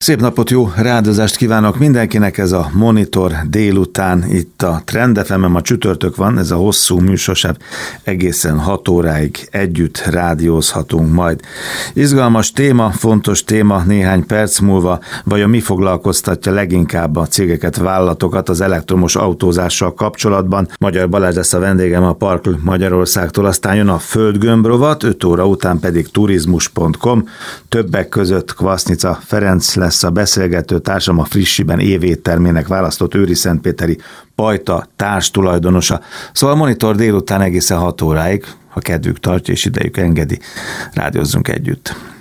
Szép napot, jó rádozást kívánok mindenkinek, ez a Monitor délután itt a Trend FM-en, ma csütörtök van, ez a hosszú műsorsáv, egészen 6 óráig együtt rádiózhatunk majd. Izgalmas téma, fontos téma néhány perc múlva, vajon mi foglalkoztatja leginkább a cégeket, vállalatokat az elektromos autózással kapcsolatban. Magyar Balázs lesz a vendégem a Parkl Magyarországtól, aztán jön a Földgömb rovat, 5 óra után pedig turizmus.com, többek között Kvasznica Ferenc lesz a beszélgető társam, a Frissiben évéttermének választott őriszentpéteri Pajta társtulajdonosa. Szóval Monitor délután egészen 6 óráig, ha kedvük tartja és idejük engedi, rádiózzunk együtt.